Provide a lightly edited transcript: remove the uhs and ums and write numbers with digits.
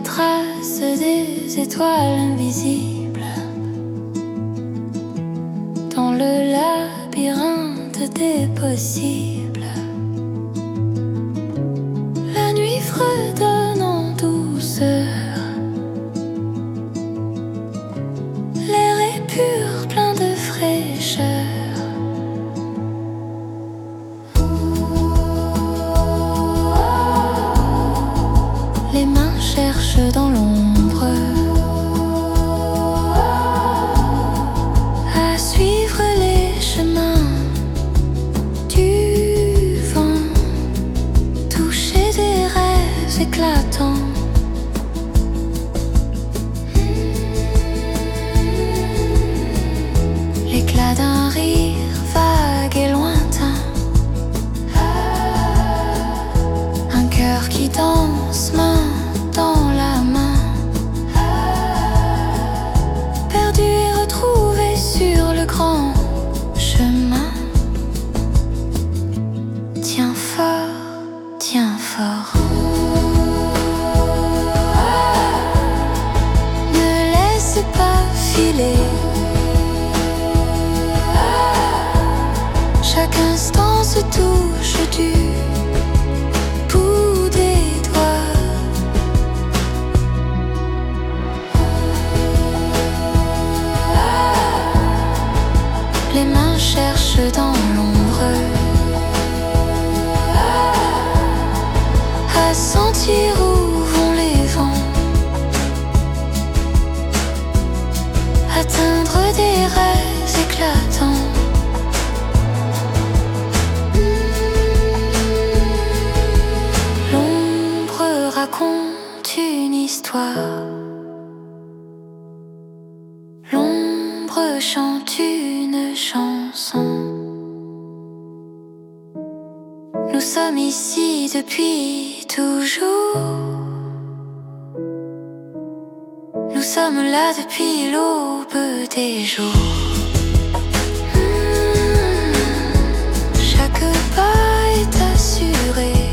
traces des étoiles invisibles dans le labyrinthe des possibles. La nuit fredonne en douceur, l'air est pur, plein de fraîcheur. Les mains cherchent dans l'ombre à suivre les chemins du vent, toucher des rêves éclatants. L'éclat d'un rire vague et lointain, un cœur qui danse main dans la main, perdu et retrouvé sur le grand chemin. Tiens fort, tiens fort. Ne laisse pas filer. Chaque instant se touche du bout des doigts. Les mains cherchent dans l'ombre à sentir où vont les vents, atteindre des rêves éclatants. L'ombre raconte une histoire, l'ombre chante une chanson. Nous sommes ici depuis toujours, nous sommes là depuis l'aube des jours. Chaque pas est assuré